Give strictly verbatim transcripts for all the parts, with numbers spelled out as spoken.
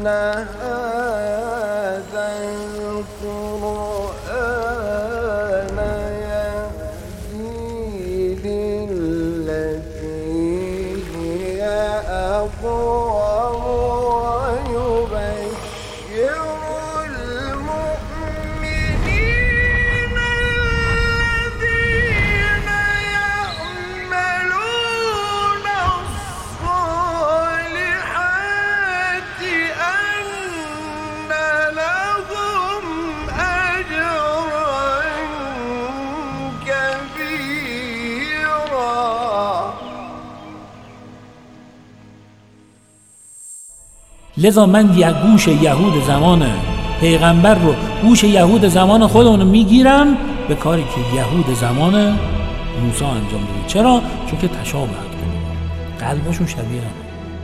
لذا من یک گوش یهود زمان پیغمبر رو گوش یهود زمان خودمون میگیرم به کاری که یهود زمان موسی انجام داده. چرا؟ چون که تشابه کنه، قلبشون شبیه هم.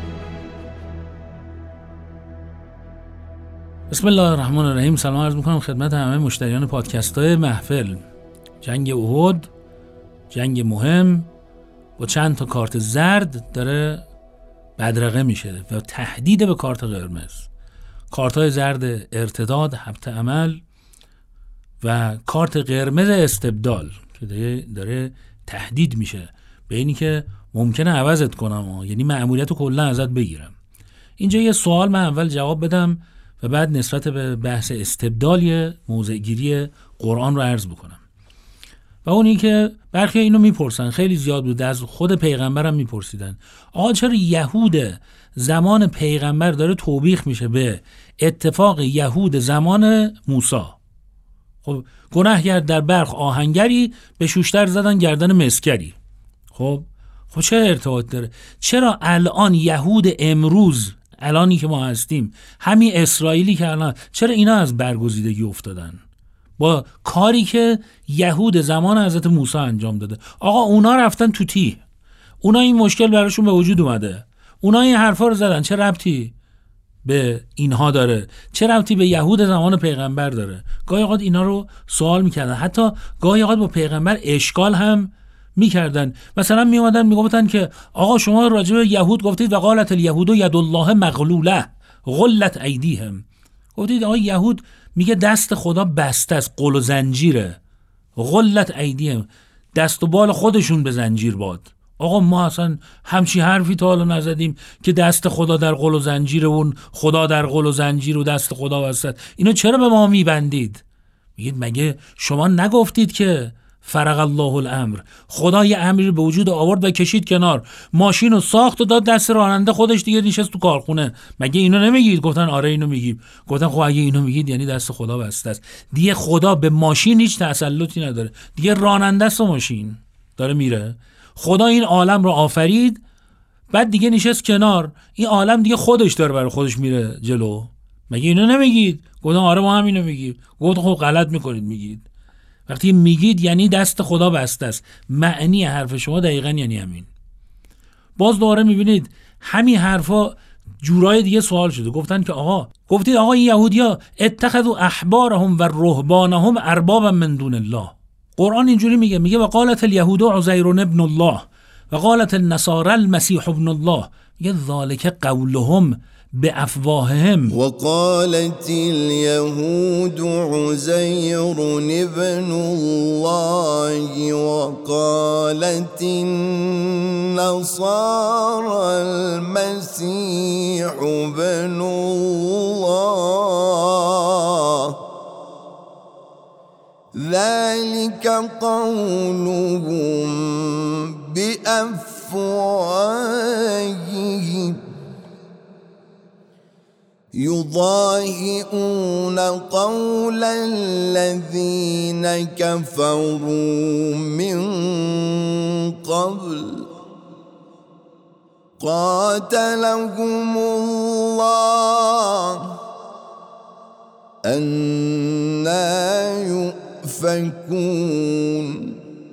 بسم الله الرحمن الرحیم. سلام عرض میکنم خدمت همه مشتریان پادکست های محفل. جنگ احد، جنگ مهم با چند تا کارت زرد داره بدرقه میشه و تهدید به کارت قرمز. کارت های زرد ارتداد، حبط عمل و کارت قرمز استبدال که داره, داره تهدید میشه به اینی که ممکنه عوضت کنم، یعنی مأموریت رو کلا ازت بگیرم. اینجا یه سوال من اول جواب بدم و بعد نسبت به بحث استبدال یه موضع‌گیری قرآن رو عرض بکنم. و اونی که برخی اینو میپرسن، خیلی زیاد بود، از خود پیغمبرم میپرسیدن، آقا چرا یهود زمان پیغمبر داره توبیخ میشه به اتفاق یهود زمان موسی؟ خب گناهگر در برق آهنگری به شوشتر زدن گردن مسکری. خب خب چه ارتباط داره؟ چرا الان یهود امروز، الانی که ما هستیم، همین اسرائیلی که الان، چرا اینا از برگزیدگی افتادن با کاری که یهود زمان حضرت موسی انجام داده؟ آقا اونا رفتن تو تیه، اونا این مشکل براشون به وجود اومده، اونا این حرفا رو زدن، چه ربطی به اینها داره؟ چه ربطی به یهود زمان پیغمبر داره؟ گاهی اوقات اینا رو سوال میکردن، حتی گاهی اوقات با پیغمبر اشکال هم میکردن. مثلا میومدن میگفتن که آقا شما راجع به یهود گفتید و قالت الیهود ید الله مغلوله غلت ایدیهم، گفتید آقا یهود میگه دست خدا بسته است، قل و زنجیره، غلت ایدیهم، دست و بال خودشون به زنجیر باد. آقا ما اصلا همچی حرفی تا حالا نزدیم که دست خدا در قل و زنجیر، اون خدا در قل و زنجیر و دست خدا بسته. اینو چرا به ما میبندید؟ میگید مگه شما نگفتید که فرق الله الامر، خدا یه امری به وجود آورد و کشید کنار، ماشین رو ساخت و داد دست راننده، خودش دیگه نشست تو کارخونه. مگه اینو نمیگید؟ گفتن آره اینو میگیم. گفتن خب اگه اینو میگید یعنی دست خدا بسته است، دیگه خدا به ماشین هیچ تسلطی نداره، دیگه راننده است و ماشین داره میره. خدا این عالم رو آفرید، بعد دیگه نشست کنار، این عالم دیگه خودش داره برای خودش میره جلو. مگه اینو نمیگید؟ گفتن آره ما هم اینو میگیم. گفتن خب غلط میکنید میگید. وقتی میگید یعنی دست خدا بسته است، معنی حرف شما دقیقاً یعنی همین. باز دوباره میبینید همین حرفا جورای دیگه سوال شده. گفتن که آقا گفتید آقا این یهودیا اتخذوا احبارهم و رهبانهم اربابا من دون الله. قرآن اینجوری میگه، میگه و قالت الیهود عزیر ابن الله و قالت النصارى المسیح ابن الله، میگه ذالک قولهم بأفواههم و قالت اليهود عزیر ابن الله و قالت النصارى المسیح ابن الله ذلك قولهم بأفواههم يضاهئون قول الذين كفروا من قبل قاتلهم الله أنا يؤفكون.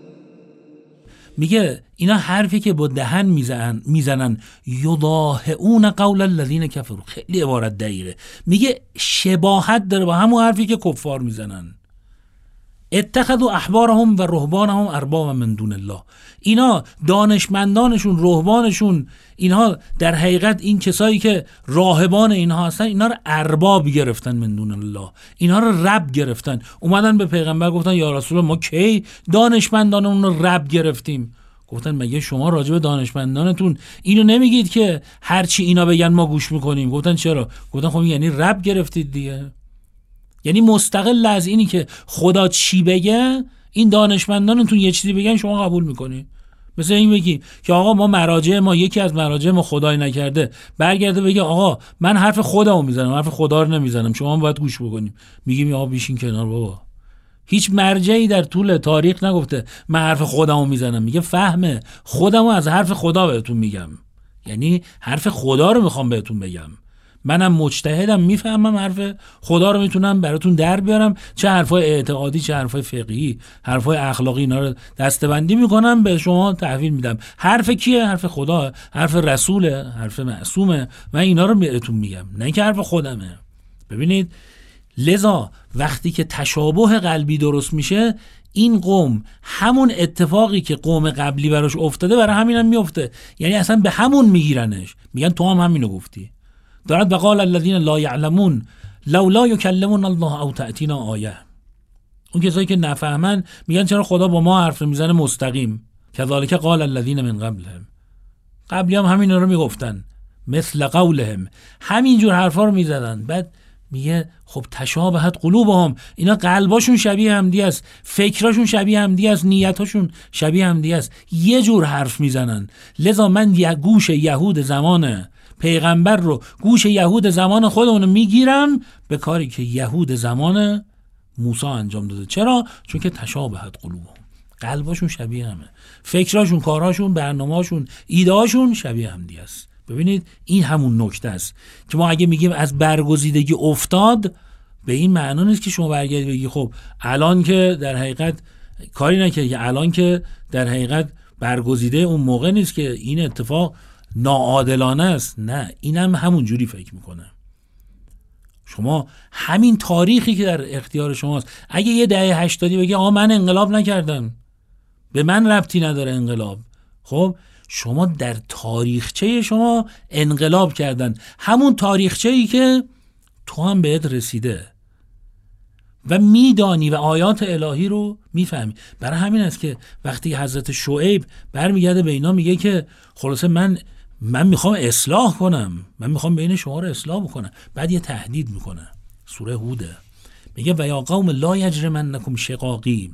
میگه اینا حرفی که با دهن میزنن میزنن یضاهئون قول الذین کفروا، خیلی عبارت دقیقه، میگه شباهت داره با همون حرفی که کفار میزنن. اتخذوا احبارهم و رهبانهم اربابا من دون الله. اینا دانشمندانشون، رهبانشون، اینها در حقیقت این کسایی که راهبان اینها هستن، اینا رو ارباب گرفتن من دون الله، اینها رو رب گرفتن. اومدن به پیغمبر گفتن یا رسول الله ما کی دانشمندانمون رو رب گرفتیم؟ گفتن مگه شما راجع به دانشمندانتون اینو نمیگید که هرچی اینا بگن ما گوش میکنیم؟ گفتن چرا؟ گفتن خب یعنی رب گرفتید دیگه. یعنی مستقل از اینی که خدا چی بگه، این دانشمندانتون یه چیزی بگن شما قبول میکنید. مثل این بگی که آقا ما مراجع ما یکی از مراجع ما خدای نکرده برگرده بگه آقا من حرف خودمو میزنم، حرف خدا رو نمیزنم، شما باید گوش بکنیم. میگیم آقا بیشین کنار بابا. هیچ مرجعی در طول تاریخ نگفته من حرف خودمو میزنم، میگه فهمه خودمو از حرف خدا بهتون میگم. یعنی حرف خدا رو میخوام بهتون بگم. منم مجتهدم، میفهمم حرف خدا رو میتونم براتون در بیارم، چه حرفای اعتقادی چه حرفای فقهی، حرفای اخلاقی، اینا رو دسته‌بندی میکنم به شما تحویل میدم. حرف کیه؟ حرف خدا، حرف رسوله، حرف معصومه. من اینا رو بهتون میگم، نه اینکه حرف خودمه. ببینید لذا وقتی که تشابه قلبی درست میشه، این قوم همون اتفاقی که قوم قبلی براش افتاده برای همین هم میفته. یعنی اصلا به همون میگیرنش، میگن تو هم همینو گفتی. دارد وقال الذین لا یعلمون لولا یکلمون الله او تأتینا آیه. اون کسایی که نفهمن میگن چرا خدا با ما حرف میزنه مستقیم. کذالک قال الذین من قبلهم، قبلی هم همین رو میگفتن، مثل قولهم، همینجور حرفا رو میزدن. بعد میگه خب تشابهت قلوبهم، اینا قلباشون شبیه هم دیگه است، فکراشون شبیه هم دیگه است، نیتاشون شبیه هم دیگه است، یه جور حرف میزنن. لذا من گوش یهود زمان پیغمبر رو، گوش یهود زمان خودمون میگیرم به کاری که یهود زمان موسی انجام داده. چرا؟ چون که تشابهت قلوبهم، قلباشون شبیه همه، فکراشون، کارهاشون، برنامه‌هاشون، ایده‌هاشون شبیه هم دیگه است. ببینید این همون نکته است که ما اگه میگیم از برگزیدگی افتاد، به این معنا نیست که شما برگردید بگی خب الان که در حقیقت کاری نکردی، که الان که در حقیقت برگزیده اون موقع نیست که این اتفاق ناعادلانه است. نه، اینم همون جوری فکر میکنه. شما همین تاریخی که در اختیار شماست، اگه یه دهه هشتادی بگی آقا من انقلاب نکردم، به من ربطی نداره انقلاب، خب شما در تاریخچه شما انقلاب کردن، همون تاریخچه‌ای که تو هم بهت رسیده و میدانی و آیات الهی رو میفهمی. برای همین است که وقتی حضرت شعیب برمیگرده به اینا میگه که خلاصه من من میخوام اصلاح کنم، من میخوام بین شما رو اصلاح بکنم. بعد یه تهدید میکنه، سوره هوده، میگه و یا قوم لا یجرمنکم شقاقی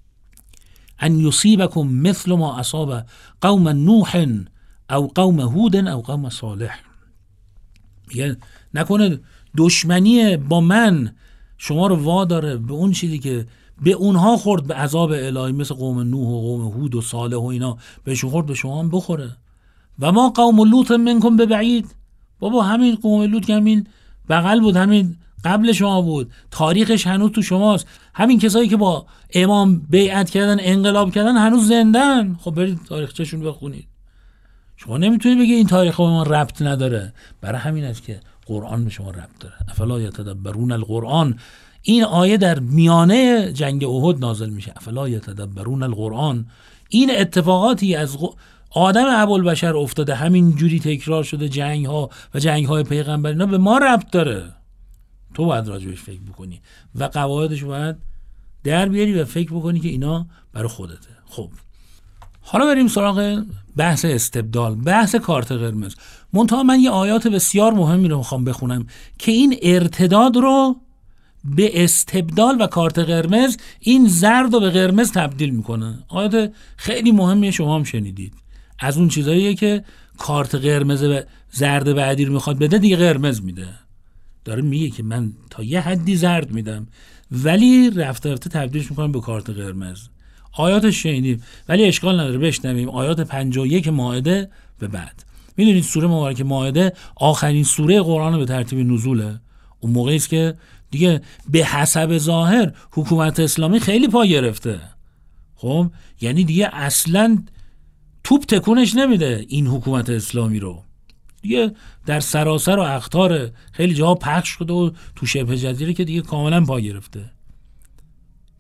ان یصیبکم مثل ما اصاب قوم نوح او قوم هود او قوم صالح. میگه نکنه دشمنی با من شما رو واداره به اون چیزی که به اونها خورد، به عذاب الهی، مثل قوم نوح و قوم هود و صالح و اینا بهشون خورد، به شما هم بخوره. و ما قوم لوط منکم ببعید، بابا همین قوم لوط که همین بغل بود، همین قبل شما بود، تاریخش هنوز تو شماست. همین کسایی که با امام بیعت کردن، انقلاب کردن، هنوز زندن. خب برید تاریخچه‌شون بخونید. شما نمیتونید بگید این تاریخ به ما ربط نداره. برای همین است که قرآن به شما ربط داره. افلا یتدبرون القرآن، این آیه در میانه جنگ احد نازل میشه. افلا یتدبرون القرآن، این اتفاقاتی از آدم ابوالبشر افتاده، همین جوری تکرار شده، جنگ ها و جنگ های پیغمبر، اینا به ما ربط داره. تو باید راجبش فکر بکنی و قواعدش باید در بیاری و فکر بکنی که اینا برای خودته. خب حالا بریم سراغ بحث استبدال، بحث کارت قرمز. منتها من یه آیات بسیار مهمی رو میخوام بخونم که این ارتداد رو به استبدال و کارت قرمز، این زرد رو به قرمز تبدیل میکنه. آیات خیلی مهمیه، شما هم شنیدید. از اون چیزاییه که کارت قرمز به زرد بعدی رو میخواد بده، دیگه قرمز میده. داره میگه که من تا یه حدی زرد میدم ولی رفته رفته تبدیلش میکنم به کارت قرمز. آیاتش شنیدیم ولی اشکال نداره بشنویم. آیات پنجاه و یک مائده به بعد. میدونید سوره مبارکه مائده آخرین سوره قرآن به ترتیب نزوله. اون موقعی است که دیگه به حسب ظاهر حکومت اسلامی خیلی پا گرفته. خب یعنی دیگه اصلاً توپ تکونش نمیده این حکومت اسلامی رو. دیگه در سراسر و اقطار خیلی جاها پخش شده و تو شبه جزیره که دیگه کاملا پا گرفته.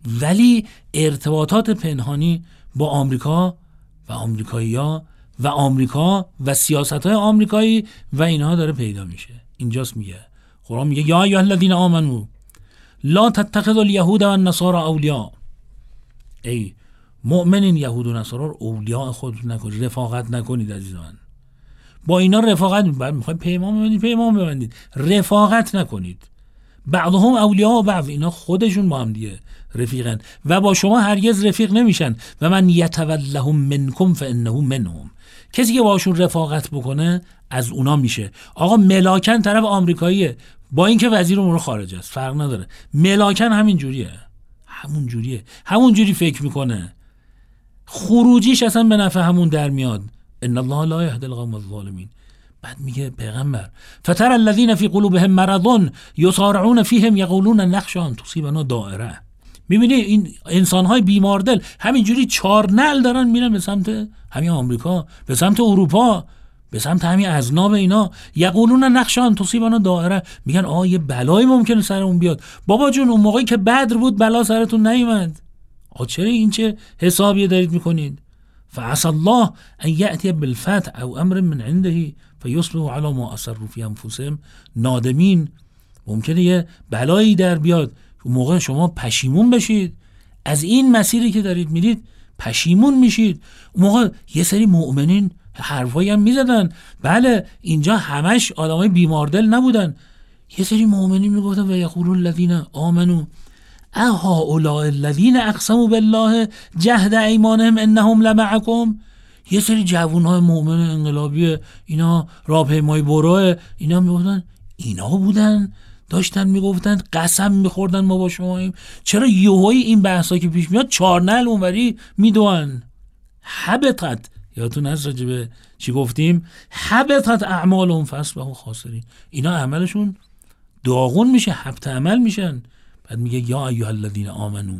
ولی ارتباطات پنهانی با آمریکا و آمریکایی‌ها و آمریکا و سیاست‌های آمریکایی و اینها داره پیدا میشه. اینجاست میگه قرآن میگه یا ایها الذین آمنو لا تتخذوا اليهود والنصارى اولیاء. ای مؤمنین یهود و نصارا رو اولیاء خودتون نکنید، رفاقت نکنید عزیزان. با اینا رفاقت میخواید پیمان ببندید پیمان ببندید، رفاقت نکنید. بعضهم اولیاء و بعض، اینا خودشون با هم دیگه رفیقن و با شما هرگز رفیق نمیشن. و من یتولهم منکم فانه منهم. کسی که باشون رفاقت بکنه از اونا میشه. آقا ملاکن طرف آمریکاییه با اینکه وزیر امور خارجه است، فرق نداره. ملاکن همین جوریه، همون جوریه، همون جوری فکر میکنه، خروجیش اصلا به نفع همون در میاد. ان الله لا یهدی القوم الظالمین. بعد میگه پیغمبر فتر الذین فی قلوبهم مرض یصارعون فیهم یقولون نخشى ان تصیبنا دائره. میبینی این انسانهای بیماردل همینجوری چار نعل دارن میرن به سمت همین آمریکا، به سمت اروپا، به سمت همین اذناب اینا. یقولون نخشى ان تصیبنا دائره، میگن آه یه بلایی ممکنه سرمون بیاد. بابا جون اون موقعی که بدر بود بلا سرتون نیومد. آ چرا این چه حسابی دارید میکنید؟ فعسى الله ان یأتی بالفتح او امر من عنده فیصبحوا علی ما اسروا فی انفسهم نادمین. ممکنه یه بلایی در بیاد، اون موقع شما پشیمون بشید از این مسیری که دارید میرید، پشیمون میشید. اون موقع یه سری مؤمنین حرفایی هم میزدن. بله اینجا همش آدمای بیماردل نبودن، یه سری مؤمنین میگفتن و یقولون الذین آمنوا اهؤلاء الذین اقسموا بالله جهد ایمانهم انهم لمعکم. یه سری جوانهای مؤمن انقلابی اینا راهپیمایی برو اینا میگفتن اینا بودن، داشتن میگفتن قسم میخوردن ما با شماییم. چرا یوهایی این بحثا که پیش میاد چهار نعل اونوری میدوئن؟ حبطت، یادتون هست راجبه چی گفتیم؟ حبطت اعمالهم فاصبحوا خاسرین. اینا عملشون داغون میشه، حبط عمل میشن. بعد میگه یا ایها الذین آمنو.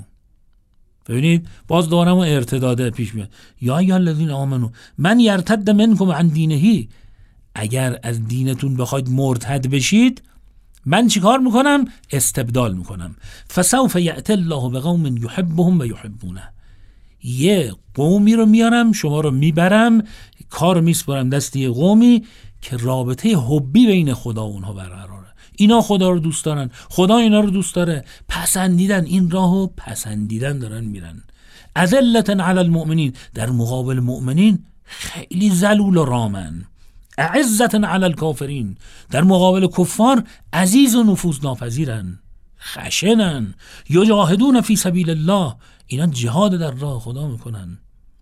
ببینید باز دارم و ارتداده پیش میاد. یا ایها الذین آمنو من یرتد منکم عن دینه. اگر از دینتون بخواید مرتد بشید من چیکار میکنم؟ استبدال میکنم. فسوف یأتی الله بقوم یحبهم و یحبونه. یه قومی رو میارم، شما رو میبرم، کار میسپارم دست یه قومی که رابطه حبی بین خدا و اونها برقراره. اینا خدا رو دوست دارن، خدا اینا رو دوست داره، پسندیدن این راهو، پسندیدن دارن میرن. اذلة علی المؤمنین، در مقابل مؤمنین خیلی ذلول و رامن. اعزة علی الکافرین، در مقابل کفار عزیز و نفوذ ناپذیرن، خشنن. یجاهدون فی سبیل الله، اینا جهاد در راه خدا میکنن.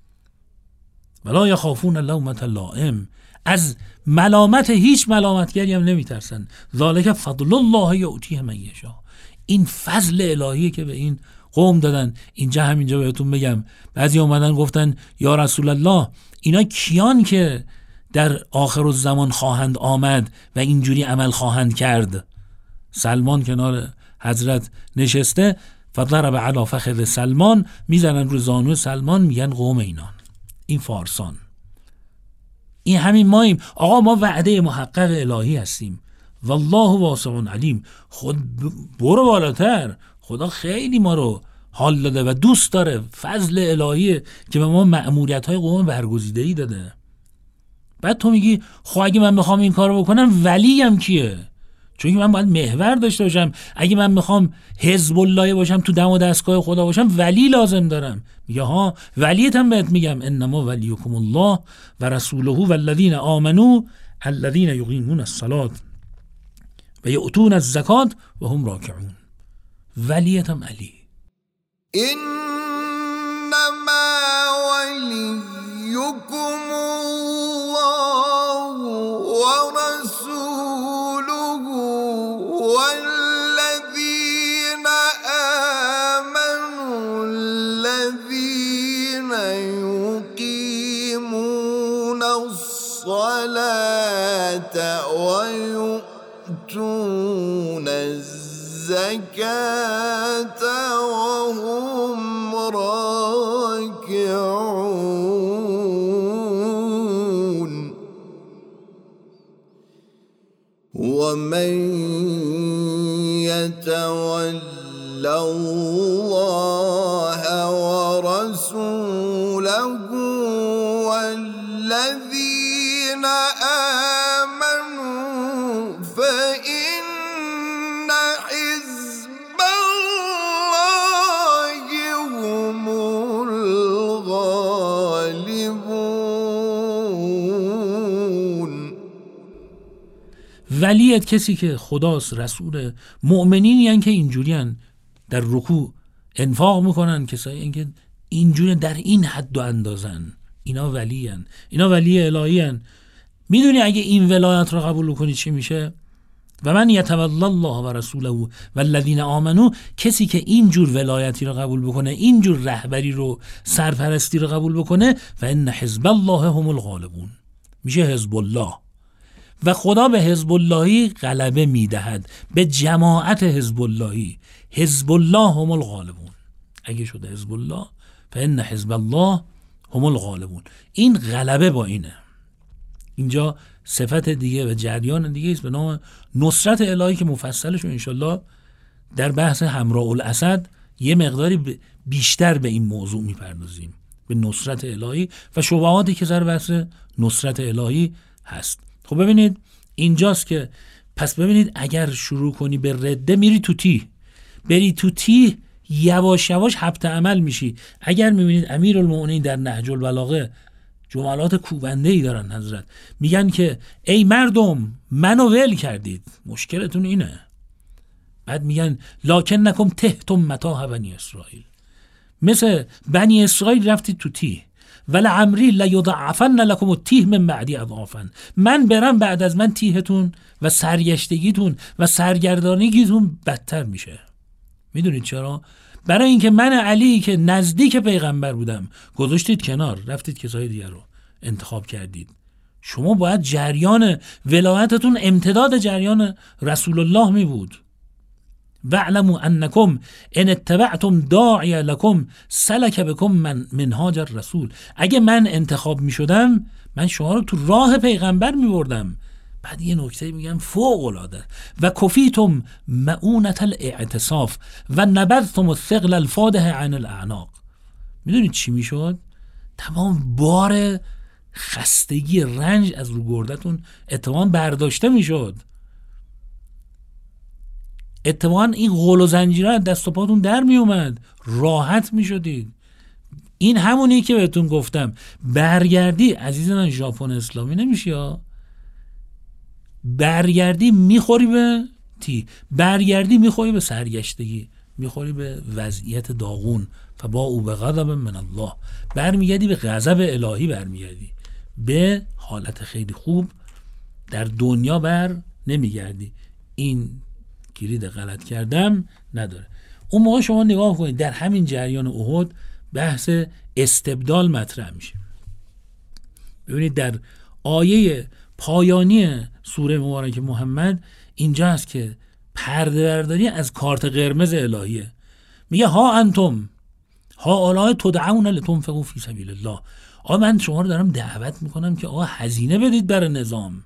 ولا یخافون لومة لائم، از ملامت هیچ ملامتگری هم نمیترسن. ذالک فضل الله یؤتیه من یشاء. این فضل الهیه که به این قوم دادن. اینجا همینجا بهتون بگم بعضی اومدن گفتن یا رسول الله اینا کیان که در آخر الزمان خواهند آمد و اینجوری عمل خواهند کرد؟ سلمان کنار حضرت نشسته، فضرب علی فخذ سلمان، میزنن رو زانو سلمان، میگن قوم اینان، این فارسان، این همین ماییم. آقا ما وعده محقق الهی هستیم. والله واسع علیم. خود برو بالاتر، خدا خیلی ما رو حال داده و دوست داره. فضل الهیه که به ما مأموریت های قوم برگزیده‌ای داده. بعد تو میگی خب اگه من میخوام این کارو بکنم ولیم کیه؟ چون من باید محور داشته باشم. اگه من میخوام حزب الله باشم، تو دم و دستگاه خدا باشم، ولی لازم دارم. میگه ها ولیت هم بهت میگم انما ولیکم الله و رسوله و الذین آمنوا الذین یقیمون الصلاة و یؤتون الزکاة و هم راکعون. ولیت هم علی. انما ولیکم الله و رسوله والذین آمنوا الذین یقیمون الصلاة و یؤتون الزکاة و هم راکعون. ومن يتول الله ورسوله والذين آمنوا فإن حزب الله هم الغالبون. ولیت کسی که خداست، رسول، مؤمنین یعنی که اینجوری هن در رکوع انفاق میکنن، کسایی این که اینجوری در این حد و اندازن، اینا ولی هن. اینا ولی الهی هن. میدونی اگه این ولایت رو قبول کنی چی میشه؟ و من یتولی الله و رسوله والذین آمنو، کسی که اینجور ولایتی رو قبول بکنه، اینجور رهبری رو، سرپرستی رو قبول بکنه، فان حزب الله هم الغالبون، میشه حزب الله. و خدا به حزب اللهی غلبه میدهد، به جماعت حزب اللهی. حزب الله هم الغالبون. اگه شده حزب الله فان حزب الله هم الغالبون. این غلبه با اینه. اینجا صفت دیگه و جریان دیگه است به نام نصرت الهی که مفصلش رو انشالله در بحث همراه الاسد یه مقداری بیشتر به این موضوع میپردازیم، به نصرت الهی و شبهاتی که در بحث نصرت الهی هست. خب ببینید اینجاست که پس ببینید اگر شروع کنی به رده میری تو تیه، بری تو تیه یواش یواش حبط عمل میشی. اگر میبینید امیرالمؤمنین در نهج البلاغه جملات کوبنده‌ای دارن حضرت، میگن که ای مردم منو ول کردید، مشکلتون اینه. بعد میگن لکنکم تهتم متاع بنی اسرائیل، مثل بنی اسرائیل رفتید تو تیه. ولعمری لیضعفن لکم التیه من بعدی اضعافا، من برم بعد از من تیهتون و سرگشتگیتون و سرگردانیتون بدتر میشه. میدونید چرا؟ برای اینکه من علی که نزدیک پیغمبر بودم گذاشتید کنار، رفتید کسای دیگر رو انتخاب کردید. شما باید جریان ولایتتون امتداد جریان رسول الله می بود. واعلموا انکم ان اتبعتم داعی لکم سلک بکم من منهاج الرسول. اگه من انتخاب می شدم من شما رو تو راه پیغمبر می بردم. بعد یه نکته میگم فوق العاده، و کفیتم مؤونة الاعتصاف و نبذتم الثقل الفادح عن الاعناق. میدونید چی میشد؟ تمام بار خستگی رنج از رو گردتون اتفاقا برداشته میشد. اتفاقا این غل و زنجیره از دست و پاتون در می اومد، راحت می شدید. این همونی که بهتون گفتم، برگردی عزیزان ژاپن اسلامی نمیشی ها. برگردی میخوری به تی، برگردی میخوری به سرگشتگی، میخوری به وضعیت داغون. فبا او به غضب من الله، برمیگردی به غضب الهی، برمیگردی به حالت خیلی خوب در دنیا بر نمیگردی. این گرید غلط کردم نداره. اون موقع شما نگاه کنید در همین جریان احد بحث استبدال مطرح میشه. ببینید در آیه پایانی سوره مبارک محمد اینجا هست که پرده برداری از کارت قرمز الهیه. میگه ها انتم ها اولای تدعون لتنفقوا فی سبیل الله. آقا من شما رو دارم دعوت میکنم که آقا هزینه بدید برای نظام.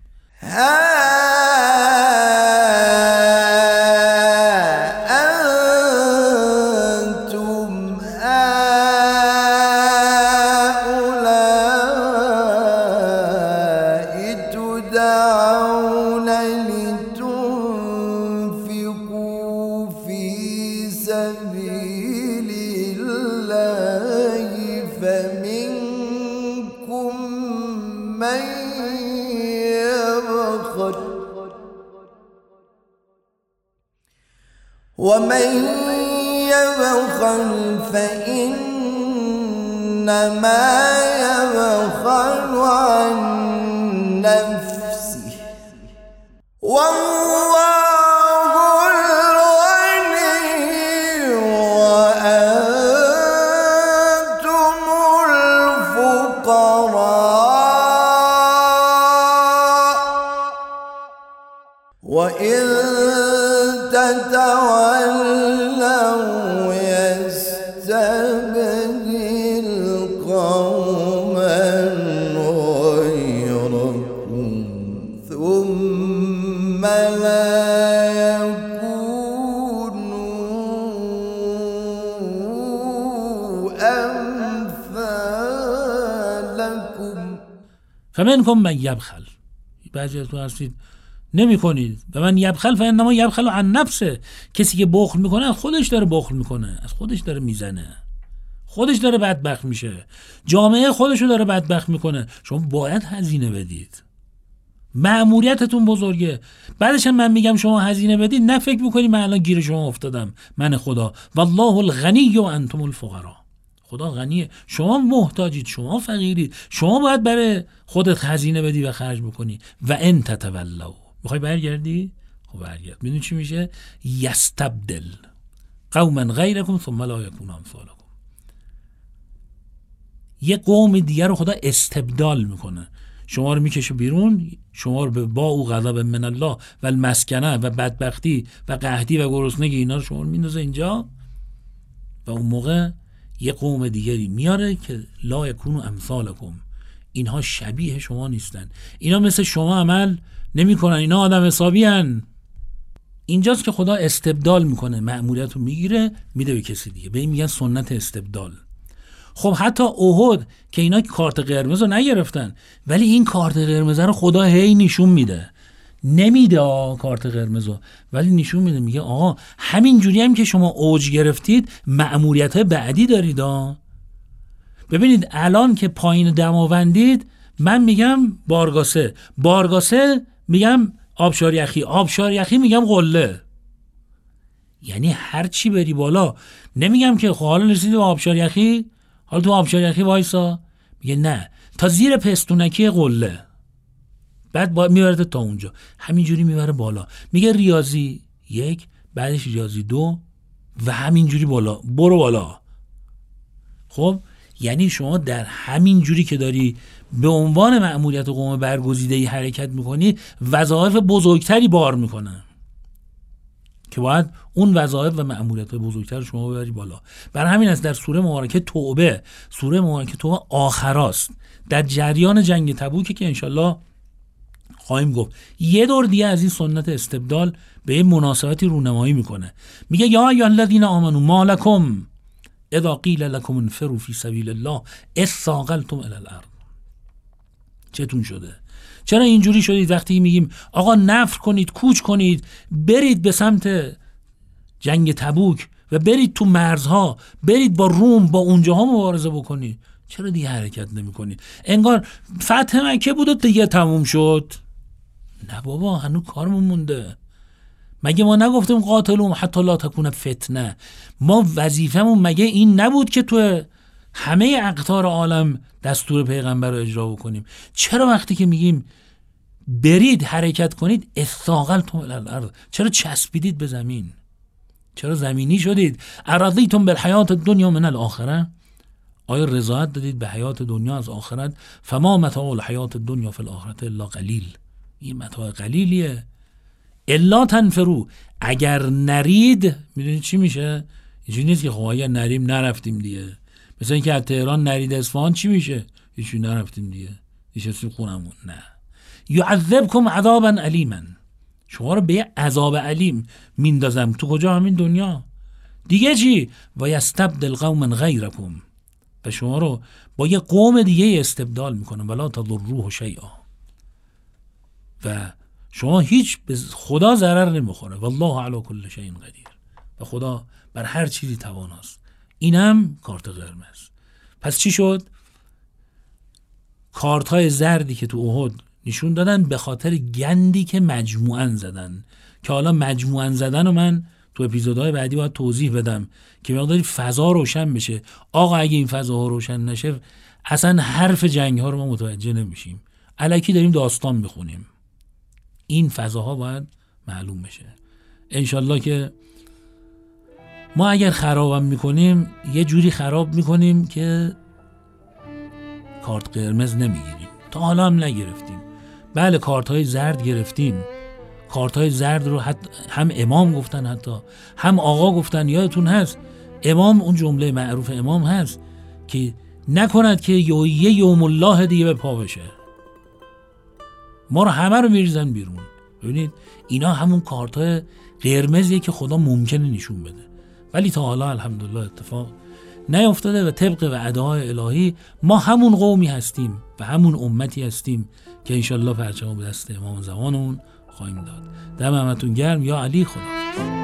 ومن يبخل فإنما يبخل عن نفسه والله الغني وأنتم الفقراء وإن تتولوا يستبدل قوما غيركم ثم لا يكونوا أمثالكم. فمنکم من یبخل، بعضی از تو هستید نمی کنید و من یبخل فانما یبخل عن نفسه، کسی که بخل میکنه از خودش داره بخل میکنه، از خودش داره میزنه، خودش داره بدبخت میشه، جامعه خودشو داره بدبخت میکنه. شما باید هزینه بدید، مأموریتتون بزرگه. بعدش هم من میگم شما هزینه بدید، نه فکر میکنی من الان گیر شما افتادم، من خدا والله الغنی و انتم الفقراء، خدا غنیه، شما محتاجید، شما فقیرید، شما باید برای خودت هزینه بدی و خرج بکنی. و ان تتولوا، میخوای برگردی؟ خب برگرد. میدونی چی میشه؟ یستبدل قوما غیرکم ثم لا یکونوا امثالکم، یه قوم دیگر رو خدا استبدال میکنه، شما رو میکشه بیرون، شما رو با او غضب من الله و المسکنه و بدبختی و قحطی و گرسنگی اینا رو شما رو میندازه اینجا و اون موقع یه قوم دیگری میاره که لا یکونوا امثالکم، اینها شبیه شما نیستن، اینا مثل شما عمل نمیکنن، اینا آدم حسابی هن. اینجاست که خدا استبدال میکنه، مأموریت رو میگیره میده به کسی دیگه، به این میگن سنت استبدال. خب حتی احد که اینا کارت قرمز رو نگرفتن، ولی این کارت قرمز رو خدا هی نشون میده، نمیده کارت قرمز رو، ولی نشون میده، میگه آقا همین جوری هم که شما اوج گرفتید مأموریت های بعدی دارید ها. ببینید الان که پایین دماوندید، من میگم بارگاسه، بارگاسه میگم آبشار یخی، آبشار یخی میگم قله. یعنی هر چی بری بالا، نمیگم که خب حالا رسیدی به آبشار یخی، حالا تو آبشار یخی وایسا، میگه نه تا زیر پستونکی قله، بعد با میبرده تا اونجا، همینجوری میبره بالا، میگه ریاضی یک، بعدش ریاضی دو و همینجوری بالا، برو بالا. خب یعنی شما در همین جوری که داری به عنوان مأموریت قوم برگزیده‌ای حرکت میکنی، وظایف بزرگتری بار میکنه که باید اون وظایف و مأموریت بزرگتر شما ببری بالا. برای همین است در سوره مبارکه توبه، سوره مبارکه توبه آخراست در جریان جنگ تبوک که انشالله خواهیم گفت، یه دور دیگه از این سنت استبدال به این مناسبتی رونمایی میکنه. میگه یا ایها الذین آمنوا ما لکم اذا قیل لکم انفروا فی سبیل الله اثاقلتم الی الارض. چتون شده؟ چرا اینجوری شدید وقتی میگیم آقا نفر کنید، کوچ کنید، برید به سمت جنگ تبوک و برید تو مرزها، برید با روم با اونجاها مبارزه بکنید، چرا دیگه حرکت نمی کنید؟ انگار فتح مکه بود و دیگه تموم شد. نه بابا، هنوز کارمون مونده. مگه ما نگفتیم قاتلوم حتی لا تکون فتنه؟ ما وظیفمون مگه این نبود که تو همه اقطار عالم دستور پیغمبر رو اجرا بکنیم؟ چرا وقتی که میگیم برید حرکت کنید اثاقلتم الی الارض، چرا چسبیدید به زمین؟ چرا زمینی شدید؟ ارضیتم بالحیات الدنیا من الاخره، آیا رضایت دادید به حیات دنیا از آخرت؟ فما متاع الحیات الدنیا فی الاخره الا قلیل، این متاع قلیلیه. الا تنفروا، اگر نرید میدونید چی میشه؟ اینجوری نیست که خب اگر نریم نرفتیم دیگه، مثلا اینکه از تهران نرید اصفهان چی میشه؟ هیچی نرفتیم دیگه، نشستیم خونمون. نه، یعذبکم عذابا علیما، شما رو به یه عذاب علیم میندازم. تو کجا؟ همین دنیا دیگه. چی؟ و یستبدل قوما غیرکم، و شما رو با یه قوم دیگه استبدال میکنم. ولا تضروه شیئا، و شما هیچ به خدا ضرر نمیخوره. والله علی کل شیء قدیر، و خدا بر هر چیزی تواناست. اینم کارت قرمز. پس چی شد؟ کارت های زردی که تو احد نشون دادن به خاطر گندی که مجموعاً زدن، که حالا مجموعاً زدن و من تو اپیزودهای بعدی باید توضیح بدم که مقداری فضا روشن بشه. آقا اگه این فضا روشن نشه اصلا حرف جنگ ها رو ما متوجه نمیشیم، الکی داریم داستان میخونیم. این فضاها باید معلوم بشه. انشالله که ما اگر خرابم میکنیم یه جوری خراب میکنیم که کارت قرمز نمیگیریم. تا حالا هم نگرفتیم. بله کارت های زرد گرفتیم. کارت های زرد رو حتی هم امام گفتن، حتی هم آقا گفتن. یادتون هست امام، اون جمله معروف امام هست که نکند که یه یوم الله دیگه به پا بشه، ما رو همه رو میریزن بیرون. ببینید اینا همون کارت های قرمزیه که خدا ممکنه نشون بده، ولی تا حالا الحمدلله اتفاق نیفتاده و طبق وعده‌های الهی ما همون قومی هستیم و همون امتی هستیم که انشالله پرچم به دست امام زمانمون خواهیم داد. دم همتون گرم. یا علی خدا.